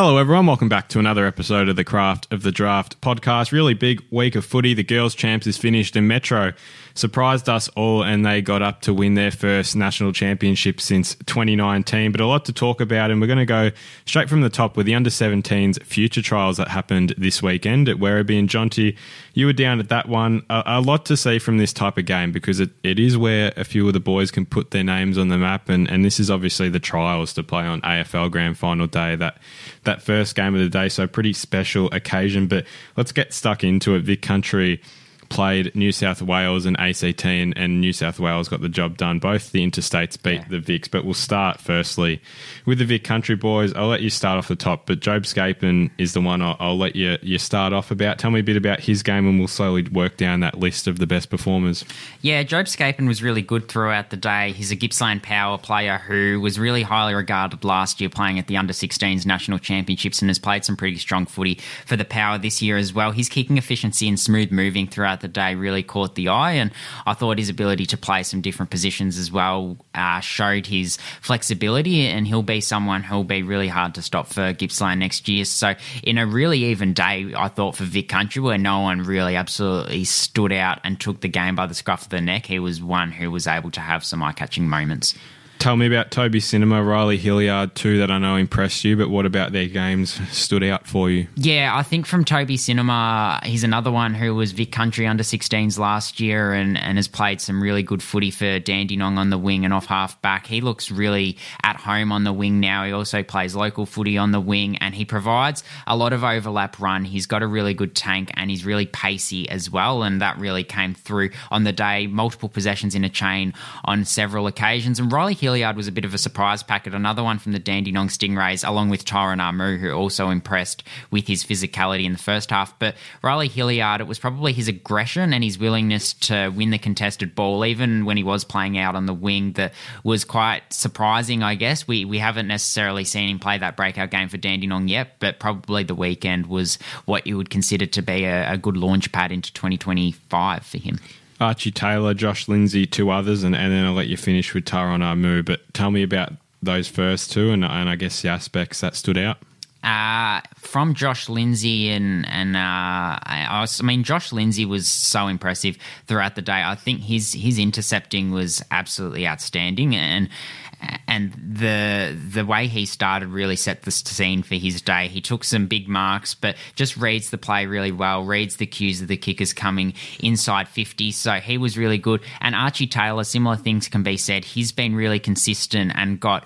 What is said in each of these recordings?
Hello everyone, welcome back to another episode of the Craft of the Draft podcast. Really big week of footy. The girls' champs is finished and Metro surprised us all and they got up to win their first national championship since 2019. But a lot to talk about, and we're going to go straight from the top with the under-17s future trials that happened this weekend at Werribee. And Jonty, you were down at that one. A lot to see from this type of game because it is where a few of the boys can put their names on the map, and this is obviously the trials to play on AFL Grand Final day, that first game of the day, so pretty special occasion. But let's get stuck into it. Vic Country played New South Wales and ACT, and New South Wales got the job done. Both the interstates beat the Vics, but we'll start firstly with the Vic Country boys. I'll let you start off the top, but Job Scapin is the one I'll let you start off about. Tell me a bit about his game and we'll slowly work down that list of the best performers. Yeah, Job Scapin was really good throughout the day. He's a Gippsland power player who was really highly regarded last year playing at the Under-16s National Championships and has played some pretty strong footy for the power this year as well. His kicking efficiency and smooth moving throughout the day really caught the eye, and I thought his ability to play some different positions as well showed his flexibility, and he'll be someone who'll be really hard to stop for Gippsland next year. So in a really even day, I thought, for Vic Country, where no one really absolutely stood out and took the game by the scruff of the neck, he was one who was able to have some eye-catching moments. Tell me about Toby Cinema, Riley Hilliard too, that I know impressed you, but what about their games stood out for you? Yeah, I think from Toby Cinema, he's another one who was Vic Country under-16s last year and has played some really good footy for Dandenong on the wing and off half-back. He looks really at home on the wing now. He also plays local footy on the wing, and he provides a lot of overlap run. He's got a really good tank and he's really pacey as well, and that really came through on the day. Multiple possessions in a chain on several occasions, and Riley Hilliard was a bit of a surprise packet, another one from the Dandenong Stingrays, along with Tyron Armu, who also impressed with his physicality in the first half. But Riley Hilliard, it was probably his aggression and his willingness to win the contested ball, even when he was playing out on the wing, that was quite surprising, I guess. We haven't necessarily seen him play that breakout game for Dandenong yet, but probably the weekend was what you would consider to be a good launch pad into 2025 for him. Archie Taylor, Josh Lindsay, two others, and then I'll let you finish with Tyron Armu. But tell me about those first two and I guess the aspects that stood out. From Josh Lindsay Josh Lindsay was so impressive throughout the day. I think his intercepting was absolutely outstanding, and the way he started really set the scene for his day. He took some big marks, but just reads the play really well, reads the cues of the kickers coming inside 50, so he was really good. And Archie Taylor, similar things can be said. He's been really consistent and got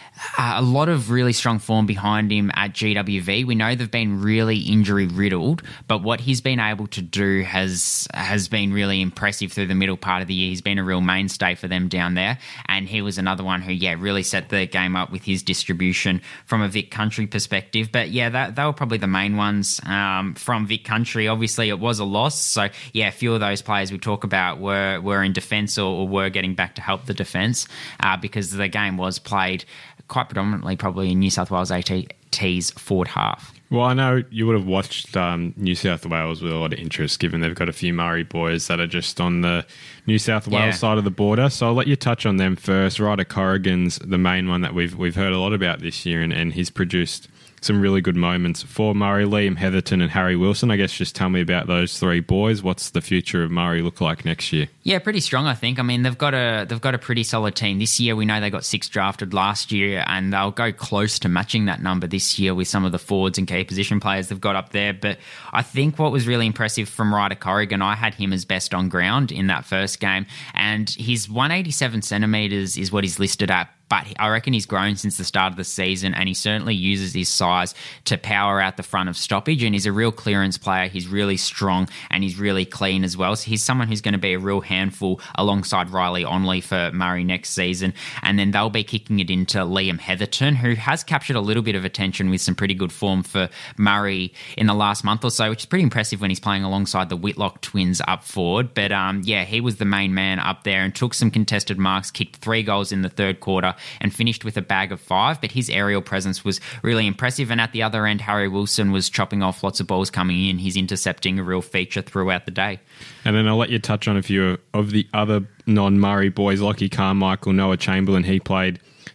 a lot of really strong form behind him at GWV. We know they've been really injury riddled, but what he's been able to do has been really impressive through the middle part of the year. He's been a real mainstay for them down there, and he was another one who, really set the game up with his distribution from a Vic Country perspective. But they were probably the main ones from Vic Country. Obviously, it was a loss, so a few of those players we talk about were in defence or were getting back to help the defence because the game was played quite predominantly probably in New South Wales AT's forward half. Well, I know you would have watched New South Wales with a lot of interest, given they've got a few Murray boys that are just on the New South Wales side of the border. So I'll let you touch on them first. Ryder Corrigan's the main one that we've heard a lot about this year, and he's produced some really good moments for Murray. Liam Heatherton and Harry Wilson, I guess just tell me about those three boys. What's the future of Murray look like next year? Yeah, pretty strong, I think. I mean, they've got a pretty solid team this year. We know they got 6 drafted last year, and they'll go close to matching that number this year with some of the forwards and key position players they've got up there. But I think what was really impressive from Ryder Corrigan, I had him as best on ground in that first game, and his 187 centimetres is what he's listed at. But I reckon he's grown since the start of the season, and he certainly uses his size to power out the front of stoppage, and he's a real clearance player. He's really strong and he's really clean as well. So he's someone who's going to be a real handful alongside Riley Onley for Murray next season. And then they'll be kicking it into Liam Heatherton, who has captured a little bit of attention with some pretty good form for Murray in the last month or so, which is pretty impressive when he's playing alongside the Whitlock twins up forward. But he was the main man up there and took some contested marks, kicked 3 goals in the third quarter, and finished with a bag of 5, but his aerial presence was really impressive. And at the other end, Harry Wilson was chopping off lots of balls coming in. He's intercepting a real feature throughout the day. And then I'll let you touch on a few of the other non-Murray boys, Lockie Carmichael, Noah Chamberlain. He played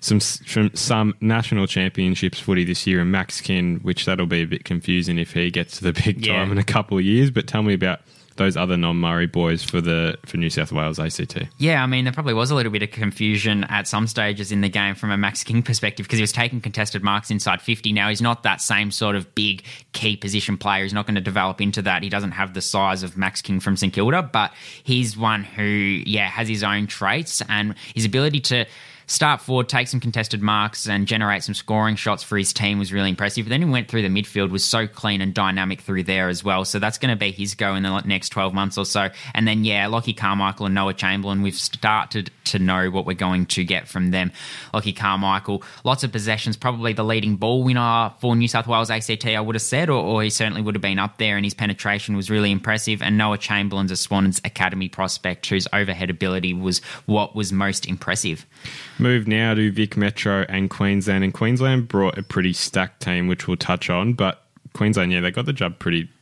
some national championships footy this year, and Max Kin, which that'll be a bit confusing if he gets to the big time in a couple of years. But tell me about those other non-Murray boys for New South Wales ACT. Yeah, I mean, there probably was a little bit of confusion at some stages in the game from a Max King perspective because he was taking contested marks inside 50. Now, he's not that same sort of big key position player. He's not going to develop into that. He doesn't have the size of Max King from St Kilda, but he's one who, has his own traits, and his ability to start forward, take some contested marks and generate some scoring shots for his team was really impressive. But then he went through the midfield, was so clean and dynamic through there as well. So that's going to be his go in the next 12 months or so. And then, Lockie Carmichael and Noah Chamberlain, we've started to know what we're going to get from them. Lockie Carmichael, lots of possessions, probably the leading ball winner for New South Wales ACT, I would have said, or he certainly would have been up there, and his penetration was really impressive. And Noah Chamberlain's a Swannons Academy prospect whose overhead ability was what was most impressive. Move now to Vic Metro and Queensland. And Queensland brought a pretty stacked team, which we'll touch on. But Queensland, they got the job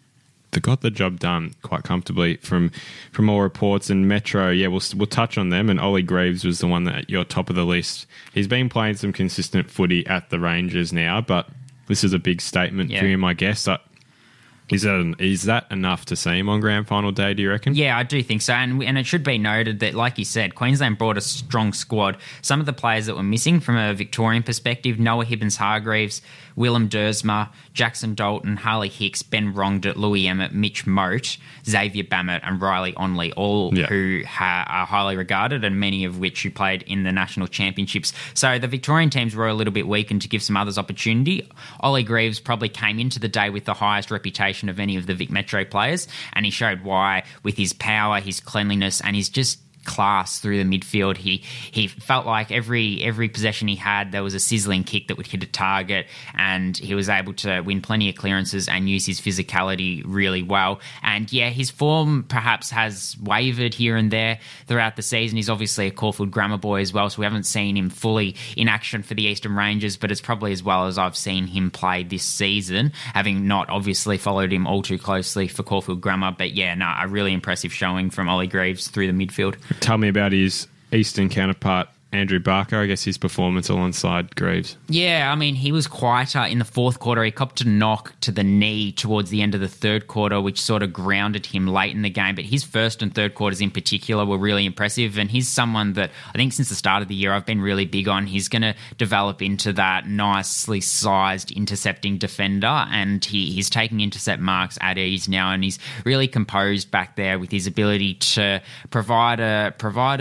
done quite comfortably from all reports. And Metro, we'll touch on them. And Ollie Greaves was the one that you're top of the list. He's been playing some consistent footy at the Rangers now, but this is a big statement for him, I guess. Is that enough to see him on grand final day, do you reckon? Yeah, I do think so. And it should be noted that, like you said, Queensland brought a strong squad. Some of the players that were missing from a Victorian perspective, Noah Hibbins-Hargreaves, Willem Dersma, Jackson Dalton, Harley Hicks, Ben Wrongdit, Louis Emmett, Mitch Moat, Xavier Bammett and Riley Onley, all who are highly regarded and many of which who played in the national championships. So the Victorian teams were a little bit weakened to give some others opportunity. Ollie Greaves probably came into the day with the highest reputation of any of the Vic Metro players, and he showed why with his power, his cleanliness, and his just class through the midfield. He felt like every possession he had, there was a sizzling kick that would hit a target, and he was able to win plenty of clearances and use his physicality really well. And his form perhaps has wavered here and there throughout the season. He's obviously a Caulfield Grammar boy as well, so we haven't seen him fully in action for the Eastern Rangers, but it's probably as well as I've seen him play this season, having not obviously followed him all too closely for Caulfield Grammar. But a really impressive showing from Ollie Greaves through the midfield. Tell me about his Eastern counterpart, Andrew Barker, I guess his performance alongside Greaves. Yeah, I mean, he was quieter in the fourth quarter. He copped a knock to the knee towards the end of the third quarter, which sort of grounded him late in the game. But his first and third quarters in particular were really impressive. And he's someone that I think since the start of the year I've been really big on. He's going to develop into that nicely sized intercepting defender. And he's taking intercept marks at ease now. And he's really composed back there with his ability to provide a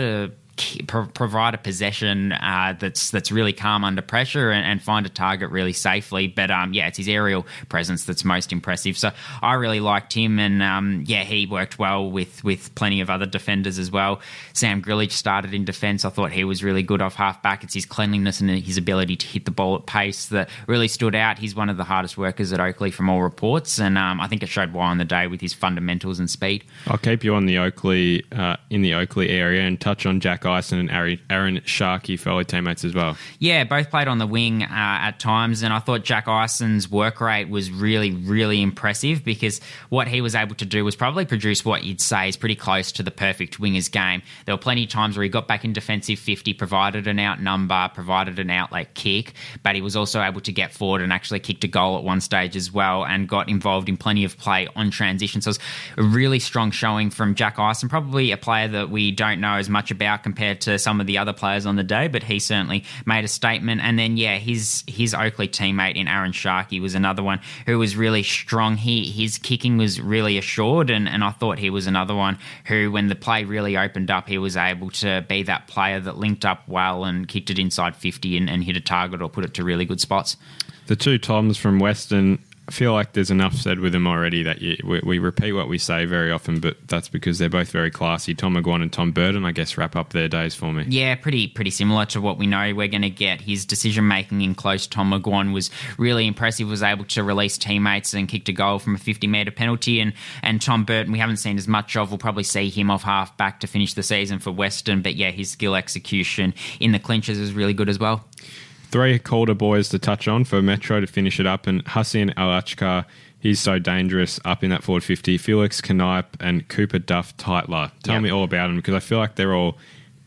possession that's really calm under pressure and find a target really safely. But it's his aerial presence that's most impressive. So I really liked him, and he worked well with plenty of other defenders as well. Sam Grillage started in defence. I thought he was really good off half back. It's his cleanliness and his ability to hit the ball at pace that really stood out. He's one of the hardest workers at Oakley from all reports, and I think it showed why on the day with his fundamentals and speed. I'll keep you on the Oakley in the Oakley area and touch on Jack Ison and Aaron Sharkey, fellow teammates as well. Yeah, both played on the wing at times, and I thought Jack Ison's work rate was really, really impressive because what he was able to do was probably produce what you'd say is pretty close to the perfect winger's game. There were plenty of times where he got back in defensive 50, provided an out number, provided an outlet kick, but he was also able to get forward and actually kicked a goal at one stage as well and got involved in plenty of play on transition. So it was a really strong showing from Jack Ison, probably a player that we don't know as much about compared to some of the other players on the day, but he certainly made a statement. And then, his Oakley teammate in Aaron Sharkey was another one who was really strong. His kicking was really assured, and I thought he was another one who, when the play really opened up, he was able to be that player that linked up well and kicked it inside 50 and hit a target or put it to really good spots. The two Toms from Western, I feel like there's enough said with them already that we repeat what we say very often, but that's because they're both very classy. Tom McGuan and Tom Burton, I guess, wrap up their days for me. Yeah, pretty similar to what we know we're going to get. His decision-making in close, Tom McGuan, was really impressive, was able to release teammates and kicked a goal from a 50-metre penalty. And Tom Burton, we haven't seen as much of. We'll probably see him off half-back to finish the season for Western, but his skill execution in the clinches is really good as well. Three Calder boys to touch on for Metro to finish it up, and Hussein Al-Achkar, he's so dangerous up in that forward 50. Felix Knipe and Cooper Duff Titler. Tell me all about them, because I feel like they're all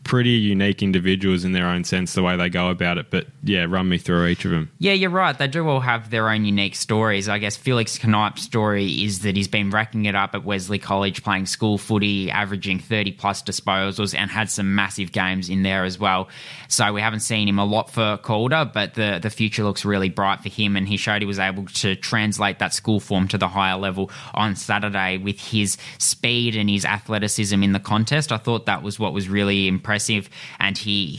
pretty unique individuals in their own sense, the way they go about it. But yeah, run me through each of them. Yeah, you're right. They do all have their own unique stories. I guess Felix Knipe's story is that he's been racking it up at Wesley College playing school footy, averaging 30-plus disposals, and had some massive games in there as well. So we haven't seen him a lot for Calder, but the future looks really bright for him, and he showed he was able to translate that school form to the higher level on Saturday with his speed and his athleticism in the contest. I thought that was what was really impressive, and he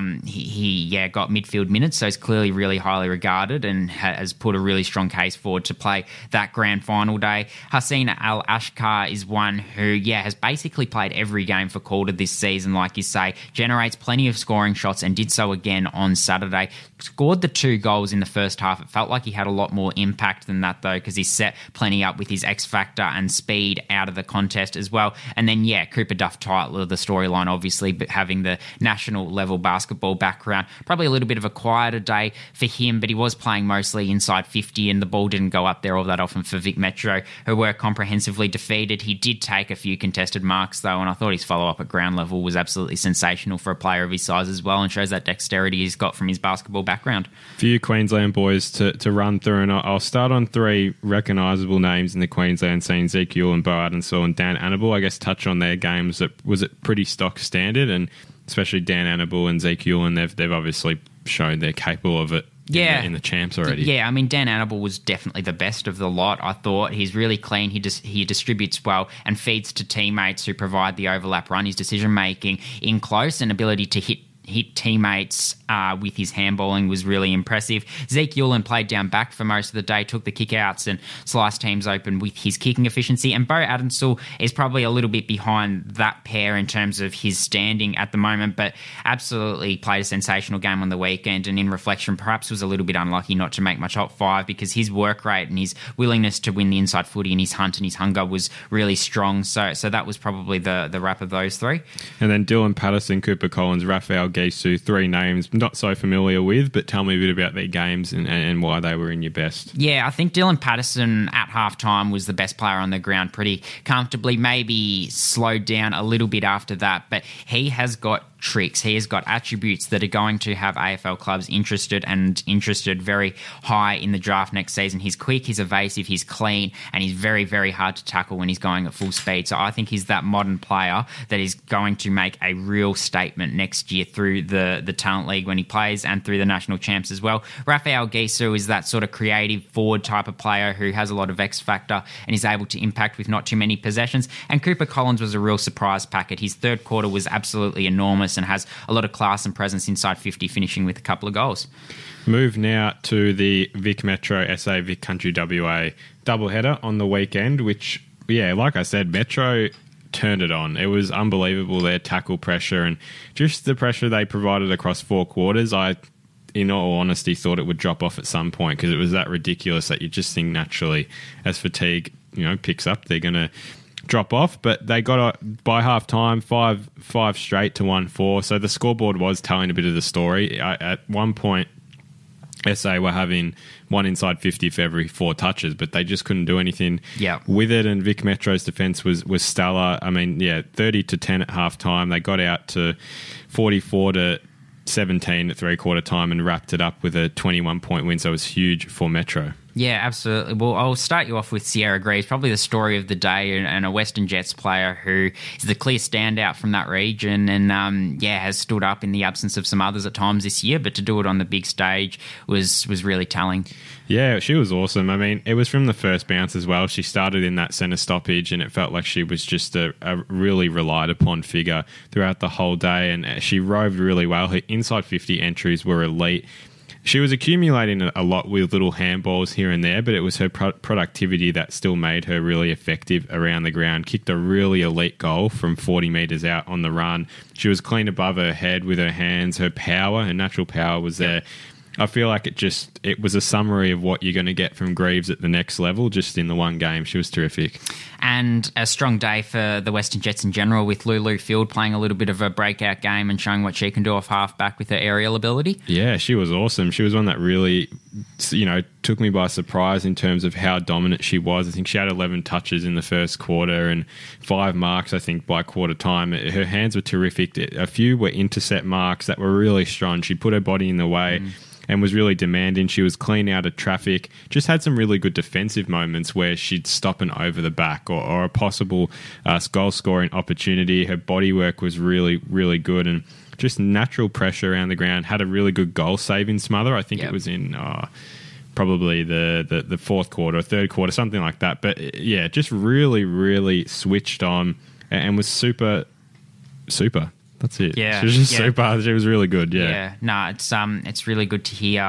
got midfield minutes, so he's clearly really highly regarded and has put a really strong case forward to play that grand final day. Hussein Al Ashkar is one who has basically played every game for Calder this season, like you say, generates plenty of scoring shots and did so again on Saturday. Scored the 2 goals in the first half. It felt like he had a lot more impact than that, though, because he set plenty up with his X factor and speed out of the contest as well. And then, Cooper Duff title of the storyline, obviously, but having the national level basketball background. Probably a little bit of a quieter day for him, but he was playing mostly inside 50, and the ball didn't go up there all that often for Vic Metro, who were comprehensively defeated. He did take a few contested marks, though, and I thought his follow-up at ground level was absolutely sensational for a player of his size as well, and shows that dexterity he's got from his basketball background. Few Queensland boys to run through, and I'll start on 3 recognisable names in the Queensland scene: Zeke Ewell and Bo Adenshaw and Dan Annable. I guess touch on their games. Was it pretty stock standard, and especially Dan Annable and Zeke Ewell, and they've obviously shown they're capable of it. In the champs already. Yeah, I mean, Dan Annable was definitely the best of the lot, I thought. He's really clean. He distributes well and feeds to teammates who provide the overlap run. His decision-making in close and ability to hit teammates with his handballing was really impressive. Zeke Ewell played down back for most of the day, took the kickouts and sliced teams open with his kicking efficiency. And Bo Adenshaw is probably a little bit behind that pair in terms of his standing at the moment, but absolutely played a sensational game on the weekend, and in reflection perhaps was a little bit unlucky not to make my top 5, because his work rate and his willingness to win the inside footy and his hunt and his hunger was really strong. So that was probably the wrap of those 3. And then Dylan Patterson, Cooper Collins, Raphael Gisu, 3 names not so familiar with, but tell me a bit about their games and why they were in your best. Yeah, I think Dylan Patterson at halftime was the best player on the ground pretty comfortably, maybe slowed down a little bit after that, but he has got tricks. He has got attributes that are going to have AFL clubs interested very high in the draft next season. He's quick, he's evasive, he's clean, and he's very, very hard to tackle when he's going at full speed. So I think he's that modern player that is going to make a real statement next year through the Talent League when he plays, and through the national champs as well. Raphael Gisu is that sort of creative forward type of player who has a lot of X factor and is able to impact with not too many possessions. And Cooper Collins was a real surprise packet. His third quarter was absolutely enormous and has a lot of class and presence inside 50, finishing with a couple of goals. Move now to the Vic Metro SA Vic Country WA doubleheader on the weekend, which, like I said, Metro turned it on. It was unbelievable, their tackle pressure and just the pressure they provided across 4 quarters. I, in all honesty, thought it would drop off at some point, because it was that ridiculous that you just think naturally as fatigue picks up, they're going to drop off. But they got by half time 5 straight to 1-4, so the scoreboard was telling a bit of the story. At one point SA were having 1 inside 50 for every 4 touches, but they just couldn't do anything with it, and Vic Metro's defence was stellar. I mean, 30-10 at half time. They got out to 44-17 at 3/4 time and wrapped it up with a 21-point win, so it was huge for Metro. Yeah, absolutely. Well, I'll start you off with Sierra Greaves, probably the story of the day, and a Western Jets player who is the clear standout from that region, and has stood up in the absence of some others at times this year, but to do it on the big stage was really telling. Yeah, she was awesome. I mean, it was from the first bounce as well. She started in that centre stoppage, and it felt like she was just a really relied upon figure throughout the whole day, and she roved really well. Her inside 50 entries were elite. She was accumulating a lot with little handballs here and there, but it was her productivity that still made her really effective around the ground. Kicked a really elite goal from 40 metres out on the run. She was clean above her head with her hands. Her power, her natural power was there. I feel like it was a summary of what you're going to get from Greaves at the next level, just in the one game. She was terrific. And a strong day for the Western Jets in general, with Lulu Field playing a little bit of a breakout game and showing what she can do off half-back with her aerial ability. Yeah, she was awesome. She was one that really, took me by surprise in terms of how dominant she was. I think she had 11 touches in the first quarter and 5 marks, I think, by quarter time. Her hands were terrific. A few were intercept marks that were really strong. She put her body in the way. And was really demanding. She was clean out of traffic. Just had some really good defensive moments where she'd stop and over the back or a possible goal-scoring opportunity. Her body work was really, really good and just natural pressure around the ground. Had a really good goal-saving smother. I think it was in probably the fourth quarter or third quarter, something like that. But, yeah, just really, really switched on and was super. That's it. Yeah, she was just super. She was really good. Yeah. No, it's really good to hear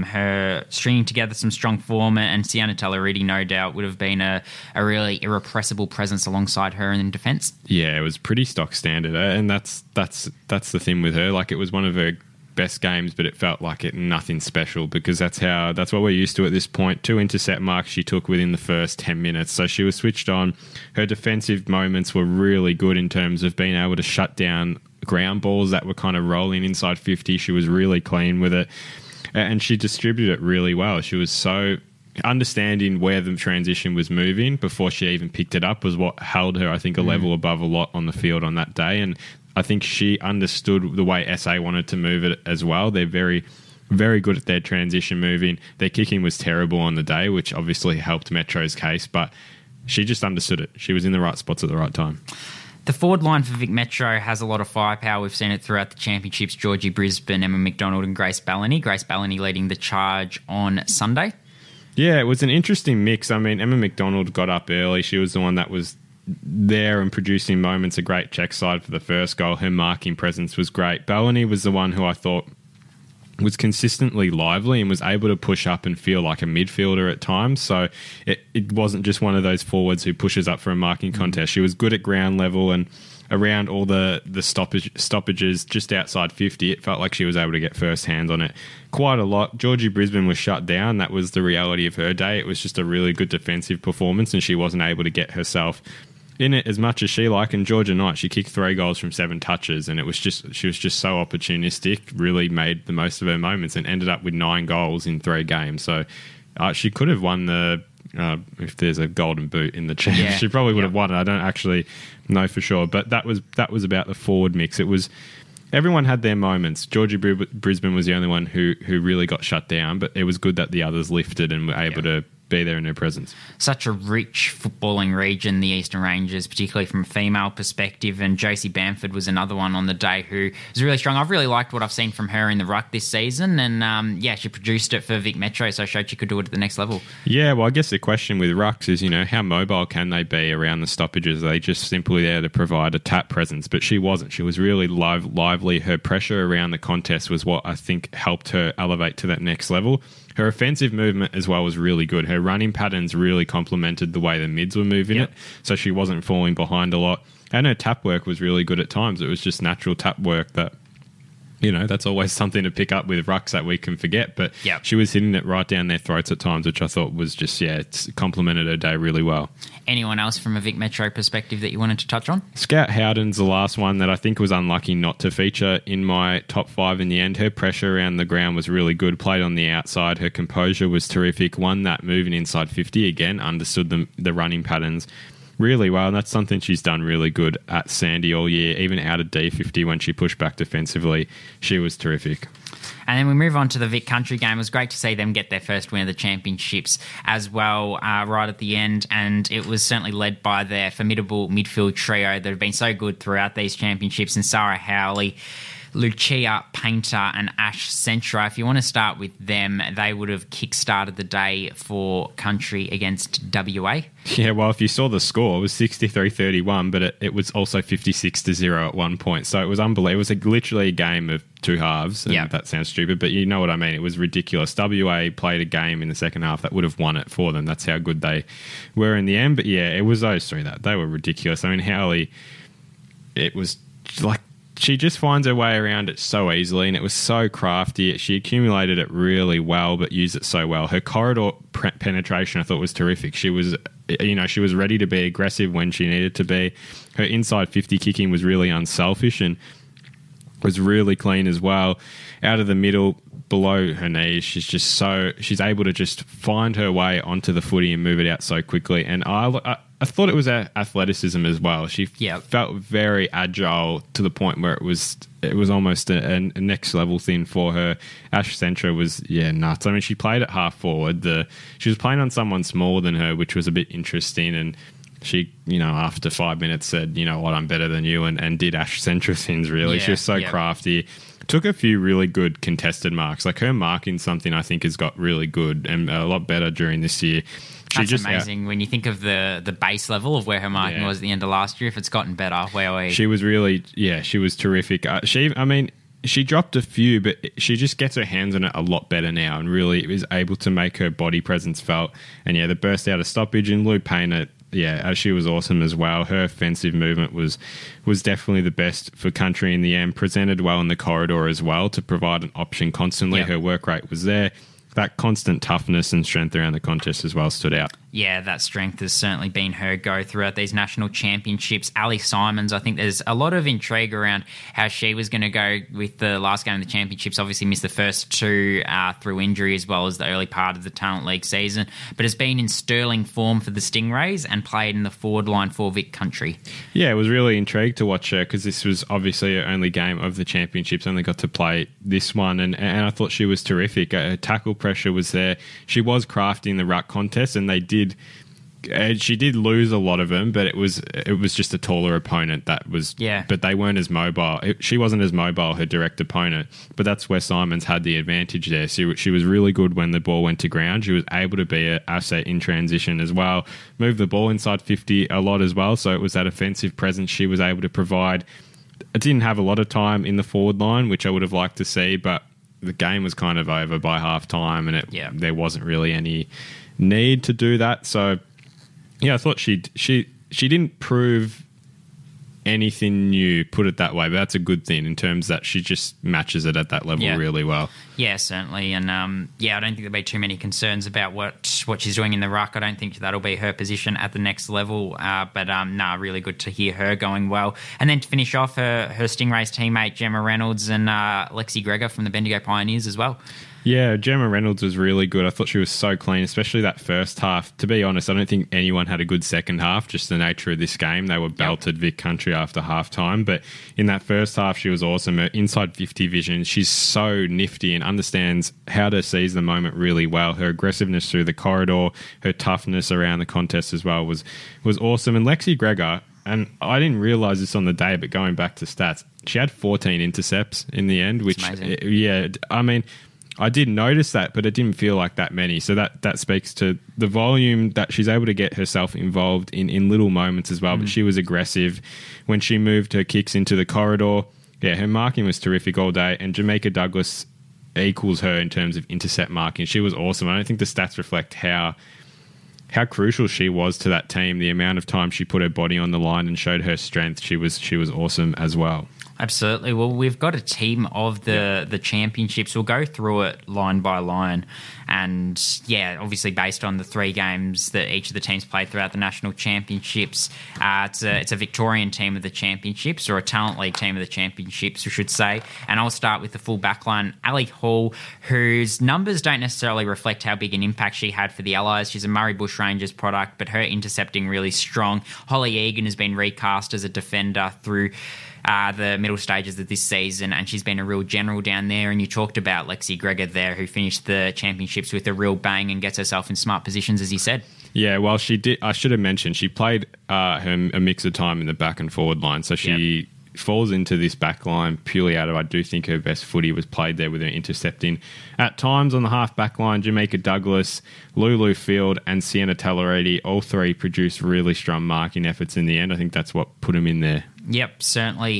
her stringing together some strong form, and Sienna Talaridi, no doubt, would have been a really irrepressible presence alongside her in defence. Yeah, it was pretty stock standard, and that's the thing with her. Like, it was one of her best games, but it felt like nothing special, because that's what we're used to at this point. 2 intercept marks she took within the first 10 minutes, so she was switched on. Her defensive moments were really good in terms of being able to shut down ground balls that were kind of rolling inside 50. She was really clean with it, and she distributed it really well. She was so understanding where the transition was moving before she even picked it up was what held her, I think, a level above a lot on the field on that day. And I think she understood the way SA wanted to move it as well. They're very, very good at their transition moving. Their kicking was terrible on the day, which obviously helped Metro's case, but she just understood it. She was in the right spots at the right time. The forward line for Vic Metro has a lot of firepower. We've seen it throughout the championships. Georgie Brisbane, Emma McDonald and Grace Bellany. Grace Bellany leading the charge on Sunday. Yeah, it was an interesting mix. I mean, Emma McDonald got up early. She was the one that was there and producing moments. A great check side for the first goal. Her marking presence was great. Bellany was the one who I thought was consistently lively and was able to push up and feel like a midfielder at times. So it wasn't just one of those forwards who pushes up for a marking contest. She was good at ground level and around all the stoppages just outside 50. It felt like she was able to get first hands on it quite a lot. Georgie Brisbane was shut down. That was the reality of her day. It was just a really good defensive performance, and she wasn't able to get herself in it as much as she liked. And Georgia Knight, she kicked 3 goals from 7 touches, and she was just so opportunistic, really made the most of her moments and ended up with 9 goals in 3 games. So she could have won the if there's a golden boot in the champ, she probably would have won it. I don't actually know for sure, but that was about the forward mix. It was everyone had their moments. Georgie Brisbane was the only one who really got shut down, but it was good that the others lifted and were able to be there in her presence. Such a rich footballing region, the Eastern Ranges, particularly from a female perspective, and Josie Bamford was another one on the day who was really strong. I've really liked what I've seen from her in the ruck this season, and she produced it for Vic Metro, so showed she could do it at the next level. Yeah, well, I guess the question with rucks is, how mobile can they be around the stoppages? Are they just simply there to provide a tap presence? But she wasn't. She was really lively. Her pressure around the contest was what I think helped her elevate to that next level. Her offensive movement as well was really good. Her running patterns really complemented the way the mids were moving it, so she wasn't falling behind a lot. And her tap work was really good at times. It was just natural tap work that, that's always something to pick up with rucks that we can forget. But she was hitting it right down their throats at times, which I thought was just, it's complemented her day really well. Anyone else from a Vic Metro perspective that you wanted to touch on? Scout Howden's the last one that I think was unlucky not to feature in my top 5 in the end. Her pressure around the ground was really good, played on the outside. Her composure was terrific, won that moving inside 50 again, understood the running patterns really well, and that's something she's done really good at Sandy all year. Even out of D50 when she pushed back defensively, she was terrific. And then we move on to the Vic Country game. It was great to see them get their first win of the championships as well right at the end, and it was certainly led by their formidable midfield trio that have been so good throughout these championships, and Sarah Howley, Lucia Painter and Ash Centra. If you want to start with them, they would have kick-started the day for Country against WA. Yeah, well, if you saw the score, it was 63-31, but it was also 56-0 at one point. So it was unbelievable. It was literally a game of 2 halves, and that sounds stupid, but you know what I mean. It was ridiculous. WA played a game in the second half that would have won it for them. That's how good they were in the end. But yeah, it was those 3 that they were ridiculous. I mean, Howley, it was like she just finds her way around it so easily, and it was so crafty. She accumulated it really well, but used it so well. Her corridor penetration, I thought, was terrific. She was, she was ready to be aggressive when she needed to be. Her inside 50 kicking was really unselfish and was really clean as well. Out of the middle, below her knees, she's able to just find her way onto the footy and move it out so quickly. And I thought it was athleticism as well. She felt very agile to the point where it was almost a next level thing for her. Ash Centra was nuts. I mean, she played at half forward. She was playing on someone smaller than her, which was a bit interesting. And she, after 5 minutes said, "You know what, I'm better than you," and did Ash Centra things really. She was so crafty. Took a few really good contested marks. Like her marking something I think has got really good and a lot better during this year. That's amazing when you think of the base level of where her marking was at the end of last year. If it's gotten better, she was really, she was terrific. She dropped a few, but she just gets her hands on it a lot better now and really is able to make her body presence felt. And the burst out of stoppage and Lou Painter, she was awesome as well. Her offensive movement was definitely the best for country in the end. Presented well in the corridor as well to provide an option constantly. Yep. Her work rate was there. That constant toughness and strength around the contest as well stood out. Yeah, that strength has certainly been her go throughout these national championships. Ali Simons, I think there's a lot of intrigue around how she was going to go with the last game of the championships. Obviously missed the first two through injury as well as the early part of the Talent League season, but has been in sterling form for the Stingrays and played in the forward line for Vic Country. Yeah, it was really intrigued to watch her because this was obviously her only game of the championships. Only got to play this one, and I thought she was terrific. Her tackle pressure was there. She was crafty in the ruck contest, and she did lose a lot of them, but it was just a taller opponent that was. Yeah. But they weren't as mobile. She wasn't as mobile, her direct opponent. But that's where Simons had the advantage there. She was really good when the ball went to ground. She was able to be an asset in transition as well. Move the ball inside 50 a lot as well. So it was that offensive presence she was able to provide. I didn't have a lot of time in the forward line, which I would have liked to see, but the game was kind of over by half time, and there wasn't really any need to do that. So. Yeah, I thought she didn't prove anything new, put it that way, but that's a good thing in terms that she just matches it at that level really well. Yeah, certainly. And I don't think there'll be too many concerns about what she's doing in the ruck. I don't think that'll be her position at the next level. But really good to hear her going well. And then to finish off, her Stingrays teammate Gemma Reynolds and Lexi Gregor from the Bendigo Pioneers as well. Yeah, Gemma Reynolds was really good. I thought she was so clean, especially that first half. To be honest, I don't think anyone had a good second half, just the nature of this game. They were belted Vic Country after half-time. But in that first half, she was awesome. Her inside 50 vision, she's so nifty and understands how to seize the moment really well. Her aggressiveness through the corridor, her toughness around the contest as well was awesome. And Lexi Gregor, and I didn't realise this on the day, but going back to stats, she had 14 intercepts in the end, which, I did notice that, but it didn't feel like that many. So that speaks to the volume that she's able to get herself involved in little moments as well. But she was aggressive when she moved her kicks into the corridor. Yeah, her marking was terrific all day. And Jamaica Douglas equals her in terms of intercept marking. She was awesome. I don't think the stats reflect how crucial she was to that team. The amount of time she put her body on the line and showed her strength. She was awesome as well. Absolutely. Well, we've got a team of the championships. We'll go through it line by line. And, obviously based on the 3 games that each of the teams played throughout the national championships, it's a Victorian team of the championships, or a Talent League team of the championships, we should say. And I'll start with the full back line, Ali Hall, whose numbers don't necessarily reflect how big an impact she had for the Allies. She's a Murray Bushrangers product, but her intercepting really strong. Holly Egan has been recast as a defender through the middle stages of this season, and she's been a real general down there. And you talked about Lexi Gregor there, who finished the championships with a real bang and gets herself in smart positions, as you said. Yeah, well, she did. I should have mentioned she played a mix of time in the back and forward line, so she falls into this back line purely out of, I do think her best footy was played there with her intercepting. At times on the half back line, Jamaica Douglas, Lulu Field and Sienna Tallaredi, all 3 produced really strong marking efforts in the end. I think that's what put them in there. Yep, certainly.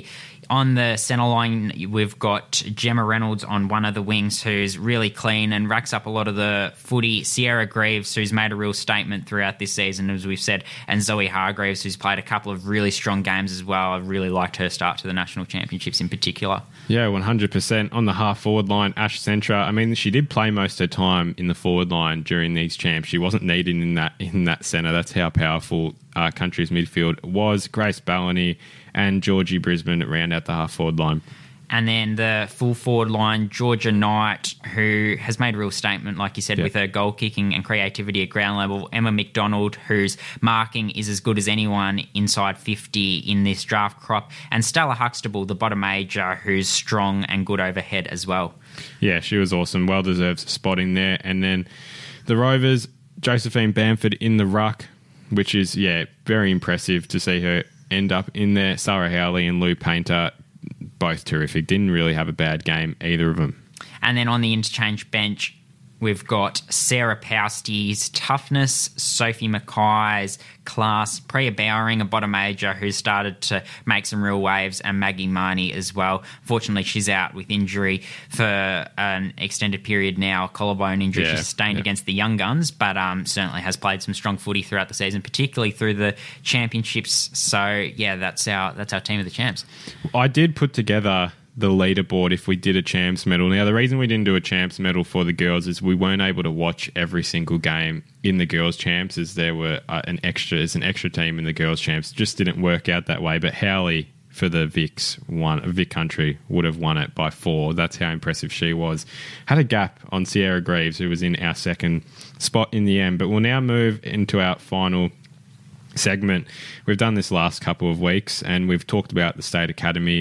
On the centre line, we've got Gemma Reynolds on one of the wings, who's really clean and racks up a lot of the footy. Sierra Greaves, who's made a real statement throughout this season, as we've said, and Zoe Hargreaves, who's played a couple of really strong games as well. I really liked her start to the national championships in particular. Yeah, 100%. On the half-forward line, Ash Centra, I mean, she did play most of her time in the forward line during these champs. She wasn't needed in that centre. That's how powerful Country's midfield was. Grace Ballany and Georgie Brisbane round out the half-forward line. And then the full forward line, Georgia Knight, who has made a real statement, like you said, with her goal kicking and creativity at ground level. Emma McDonald, whose marking is as good as anyone inside 50 in this draft crop. And Stella Huxtable, the bottom major, who's strong and good overhead as well. Yeah, she was awesome. Well-deserved spot in there. And then the Rovers, Josephine Bamford in the ruck, which is, very impressive to see her end up in there. Sarah Howley and Lou Painter, both terrific. Didn't really have a bad game, either of them. And then on the interchange bench, we've got Sarah Pousty's toughness, Sophie Mackay's class, Priya Bowering, a bottom major who started to make some real waves, and Maggie Marnie as well. Fortunately, she's out with injury for an extended period now, collarbone injury. She's sustained against the Young Guns, but certainly has played some strong footy throughout the season, particularly through the championships. So, that's our team of the champs. I did put together the leaderboard if we did a champs medal. Now, the reason we didn't do a champs medal for the girls is we weren't able to watch every single game in the girls champs, as there were an extra team in the girls champs. It just didn't work out that way. But Howley for the Vic Country would have won it by 4. That's how impressive she was. Had a gap on Sierra Greaves, who was in our second spot in the end. But we'll now move into our final segment. We've done this last couple of weeks, and we've talked about the State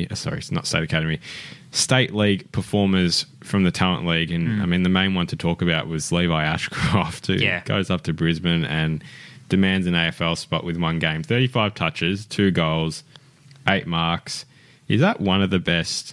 League performers from the Talent League, and I mean, the main one to talk about was Levi Ashcroft, who goes up to Brisbane and demands an AFL spot with one game. 35 touches, 2 goals, 8 marks. Is that one of the best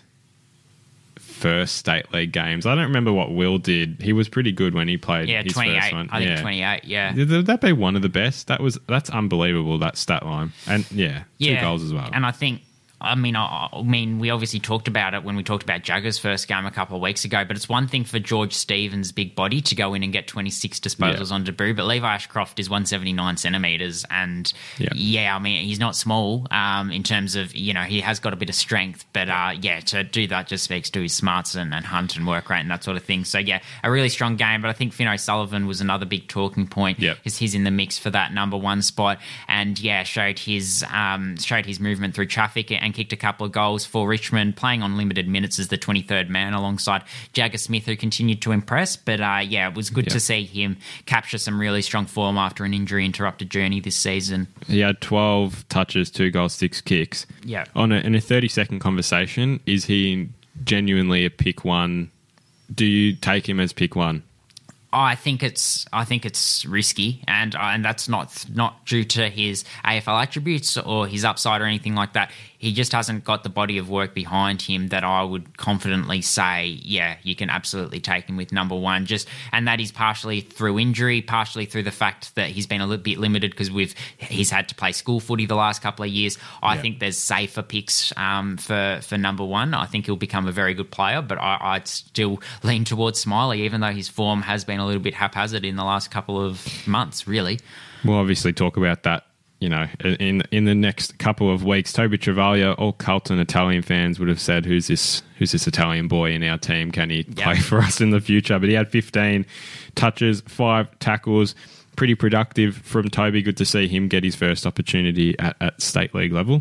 first State League games? I don't remember what Will did. He was pretty good when he played his 28, first one. I think 28, yeah. Would that be one of the best? That's unbelievable, that stat line. And 2 goals as well. And I think, I mean, we obviously talked about it when we talked about Jagger's first game a couple of weeks ago, but it's one thing for George Stevens' big body to go in and get 26 disposals on debut, but Levi Ashcroft is 179 centimetres, and I mean, he's not small in terms of, he has got a bit of strength, but to do that just speaks to his smarts and hunt and work rate and that sort of thing. So a really strong game, but I think Finn O'Sullivan was another big talking point, because he's in the mix for that number 1 spot, and showed his movement through traffic and kicked a couple of goals for Richmond, playing on limited minutes as the 23rd man alongside Jagger Smith, who continued to impress. But it was good to see him capture some really strong form after an injury-interrupted journey this season. He had 12 touches, 2 goals, 6 kicks. Yeah. In a 30-second conversation, is he genuinely a pick 1? Do you take him as pick 1? I think it's risky, and that's not due to his AFL attributes or his upside or anything like that. He just hasn't got the body of work behind him that I would confidently say, you can absolutely take him with number 1. And that is partially through injury, partially through the fact that he's been a little bit limited because he's had to play school footy the last couple of years. I think there's safer picks for number 1. I think he'll become a very good player, but I'd still lean towards Smiley, even though his form has been a little bit haphazard in the last couple of months, really. We'll obviously talk about that in the next couple of weeks. Toby Travaglia, all Carlton Italian fans would have said, who's this Italian boy in our team? Can he play for us in the future? But he had 15 touches, 5 tackles. Pretty productive from Toby. Good to see him get his first opportunity at State League level.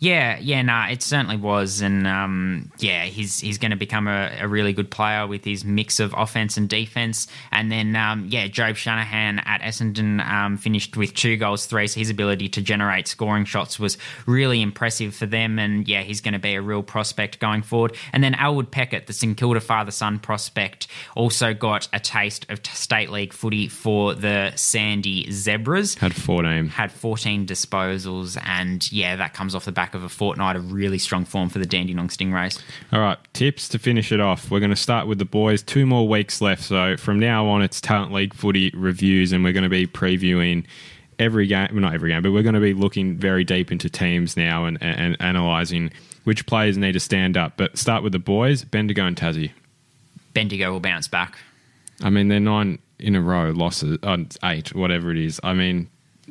It certainly was, and he's going to become a really good player with his mix of offense and defense. And then Job Shanahan at Essendon finished with 2 goals, 3. So his ability to generate scoring shots was really impressive for them, and he's going to be a real prospect going forward. And then Elwood Peckett, the St Kilda father-son prospect, also got a taste of State League footy for the Sandy Zebras. Had 14 disposals, and that comes off the back of a fortnight of really strong form for the Dandenong Stingrays. All right, tips to finish it off. We're going to start with the boys. 2 more weeks left, so from now on it's Talent League footy reviews, and we're going to be previewing every game. Well, not every game, but we're going to be looking very deep into teams now and analysing which players need to stand up. But start with the boys, Bendigo and Tassie. Bendigo will bounce back. I mean, they're 9 in a row losses, 8, whatever it is. I mean,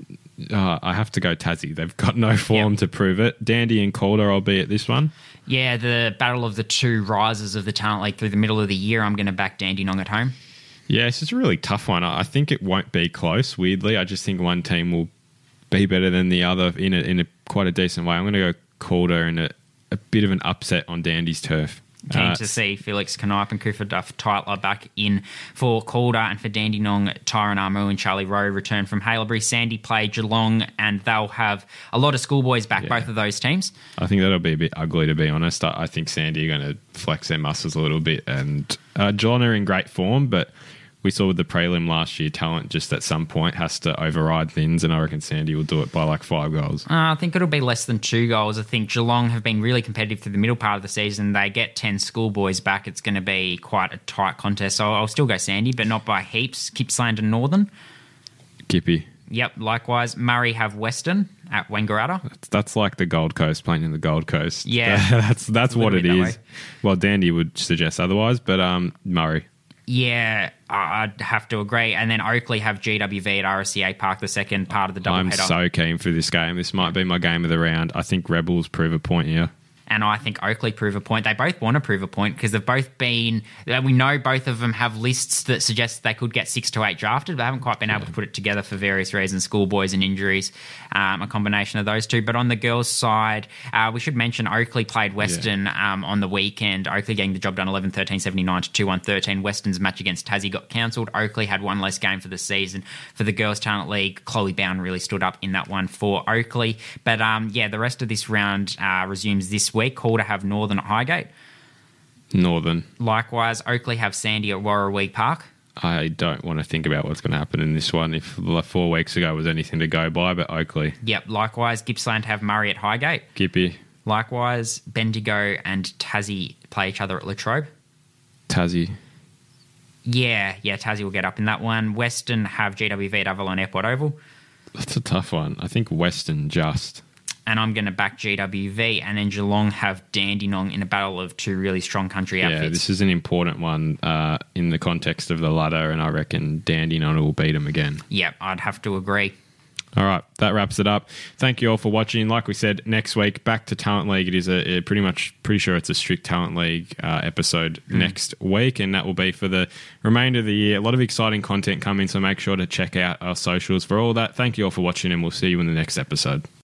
I have to go Tassie. They've got no form to prove it. Dandy and Calder, I'll be at this one. Yeah, the battle of the two rises of the Talent League through the middle of the year. I'm going to back Dandenong at home. Yeah, it's just a really tough one. I think it won't be close, weirdly. I just think one team will be better than the other in a quite a decent way. I'm going to go Calder in a bit of an upset on Dandy's turf. Keen to see Felix Knipe and Cooper Duff Tytler back in for Calder, and for Dandenong, Tyron Armu and Charlie Rowe return from Haileybury. Sandy play Geelong, and they'll have a lot of schoolboys back, both of those teams. I think that'll be a bit ugly, to be honest. I think Sandy are going to flex their muscles a little bit, and Geelong are in great form, but we saw with the prelim last year, talent just at some point has to override things, and I reckon Sandy will do it by like 5 goals. I think it'll be less than 2 goals. I think Geelong have been really competitive through the middle part of the season. They get 10 schoolboys back. It's going to be quite a tight contest. So I'll still go Sandy, but not by heaps. Gippsland and Northern. Gippy. Yep, likewise. Murray have Western at Wangaratta. That's like the Gold Coast playing in the Gold Coast. Yeah. that's what it is. Well, Dandy would suggest otherwise, but Murray. Yeah, I'd have to agree. And then Oakley have GWV at RSCA Park, the second part of the doubleheader. I'm so keen for this game. This might be my game of the round. I think Rebels prove a point here. And I think Oakley prove a point. They both want to prove a point because they've both been... We know both of them have lists that suggest they could get 6 to 8 drafted, but haven't quite been able to put it together for various reasons, schoolboys and injuries, a combination of those two. But on the girls' side, we should mention Oakley played Western on the weekend. Oakley getting the job done 11-13, 79 to 2-1-13. Western's match against Tassie got cancelled. Oakley had one less game for the season. For the Girls' Talent League, Chloe Bowen really stood up in that one for Oakley. But the rest of this round resumes this week. Calder have Northern at Highgate. Northern. Likewise, Oakley have Sandy at Warrawee Park. I don't want to think about what's going to happen in this one if 4 weeks ago was anything to go by, but Oakley. Yep, likewise, Gippsland have Murray at Highgate. Gippy. Likewise, Bendigo and Tassie play each other at Latrobe. Tassie. Yeah, Tassie will get up in that one. Western have GWV at Avalon Airport Oval. That's a tough one. I think Western just. And I'm going to back GWV, and then Geelong have Dandenong in a battle of two really strong country outfits. Yeah, this is an important one in the context of the ladder, and I reckon Dandenong will beat them again. Yep, I'd have to agree. All right, that wraps it up. Thank you all for watching. Like we said, next week, back to Talent League. It is pretty sure it's a strict Talent League episode next week, and that will be for the remainder of the year. A lot of exciting content coming, so make sure to check out our socials for all that. Thank you all for watching, and we'll see you in the next episode.